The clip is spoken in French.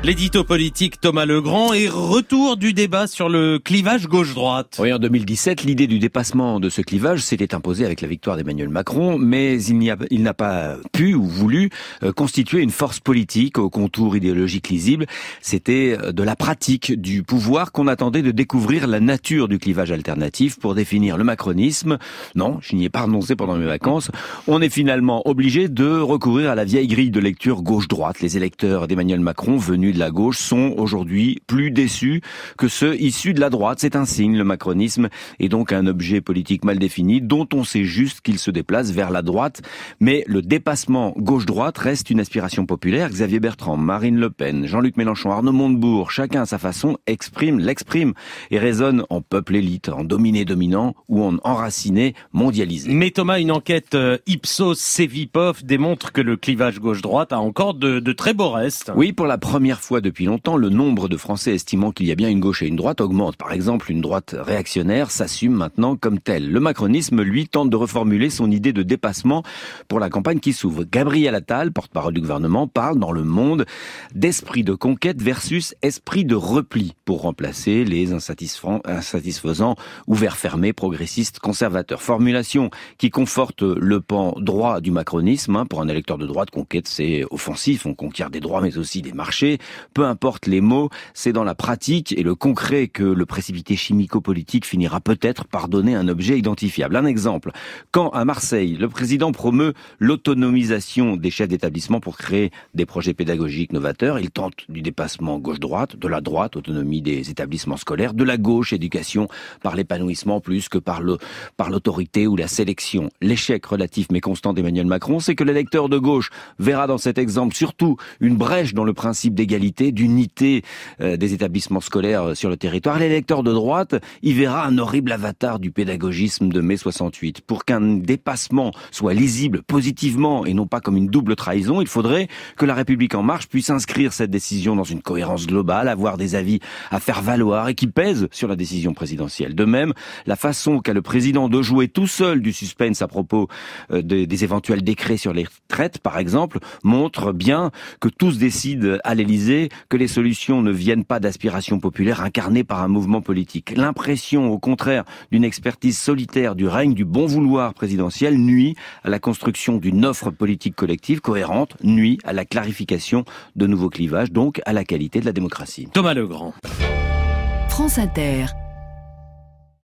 L'édito politique Thomas Legrand et retour du débat sur le clivage gauche-droite. Oui, en 2017, l'idée du dépassement de ce clivage s'était imposée avec la victoire d'Emmanuel Macron, mais il n'a pas pu ou voulu constituer une force politique aux contours idéologiques lisibles. C'était de la pratique du pouvoir qu'on attendait de découvrir la nature du clivage alternatif pour définir le macronisme. Non, je n'y ai pas renoncé pendant mes vacances. On est finalement obligé de recourir à la vieille grille de lecture gauche-droite. Les électeurs d'Emmanuel Macron venus de la gauche sont aujourd'hui plus déçus que ceux issus de la droite. C'est un signe, le macronisme est donc un objet politique mal défini dont on sait juste qu'il se déplace vers la droite. Mais le dépassement gauche-droite reste une aspiration populaire. Xavier Bertrand, Marine Le Pen, Jean-Luc Mélenchon, Arnaud Montebourg, chacun à sa façon l'exprime et résonne en peuple élite, en dominé-dominant ou en enraciné mondialisé. Mais Thomas, une enquête Ipsos Cevipof démontre que le clivage gauche-droite a encore de très beaux restes. Oui, pour la première fois depuis longtemps, le nombre de Français estimant qu'il y a bien une gauche et une droite augmente. Par exemple, une droite réactionnaire s'assume maintenant comme telle. Le macronisme, lui, tente de reformuler son idée de dépassement pour la campagne qui s'ouvre. Gabriel Attal, porte-parole du gouvernement, parle dans Le Monde d'esprit de conquête versus esprit de repli pour remplacer les insatisfaisants ouverts fermés, progressistes, conservateurs. Formulation qui conforte le pan droit du macronisme. Pour un électeur de droite, conquête, c'est offensif. On conquiert des droits mais aussi des marchés. Peu importe les mots, c'est dans la pratique et le concret que le précipité chimico-politique finira peut-être par donner un objet identifiable. Un exemple, quand à Marseille, le président promeut l'autonomisation des chefs d'établissement pour créer des projets pédagogiques novateurs, il tente du dépassement gauche-droite, de la droite, autonomie des établissements scolaires, de la gauche, éducation par l'épanouissement plus que par l'autorité ou la sélection. L'échec relatif mais constant d'Emmanuel Macron, c'est que l'électeur de gauche verra dans cet exemple surtout une brèche dans le principe d'égalité, d'unité des établissements scolaires sur le territoire. L'électeur de droite y verra un horrible avatar du pédagogisme de mai 68. Pour qu'un dépassement soit lisible positivement et non pas comme une double trahison, il faudrait que la République en marche puisse inscrire cette décision dans une cohérence globale, avoir des avis à faire valoir et qui pèsent sur la décision présidentielle. De même, la façon qu'a le président de jouer tout seul du suspense à propos des éventuels décrets sur les retraites, par exemple, montre bien que tous décident à l'Élysée que les solutions ne viennent pas d'aspirations populaires incarnées par un mouvement politique. L'impression, au contraire, d'une expertise solitaire du règne du bon vouloir présidentiel nuit à la construction d'une offre politique collective cohérente, nuit à la clarification de nouveaux clivages, donc à la qualité de la démocratie. Thomas Legrand. France Inter.